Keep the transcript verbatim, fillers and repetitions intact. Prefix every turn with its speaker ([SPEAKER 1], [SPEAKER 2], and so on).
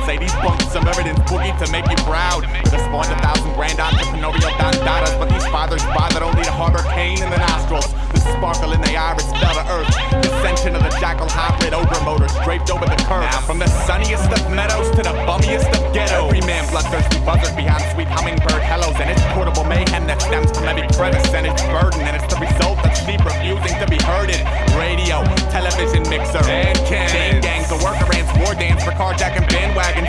[SPEAKER 1] say these bunks some evidence boogie to make you proud. The spawned a thousand grand entrepreneurial dandadas, but these fathers bothered only to harbor Cain in the nostrils. The sparkle in the iris fell to earth. Descension of the jackal hybrid ogre motors draped over the curve. Now from the sunniest of meadows to the bummiest of ghettos, every man bloodthirsty buzzard behind sweet hummingbird hellos, and it's portable mayhem that stems from every crevice and its burden, and it's the result of sheep refusing to be herded. Radio, television mixer, and cannon, gangs, the worker ants, war dance for carjacking bandwagon.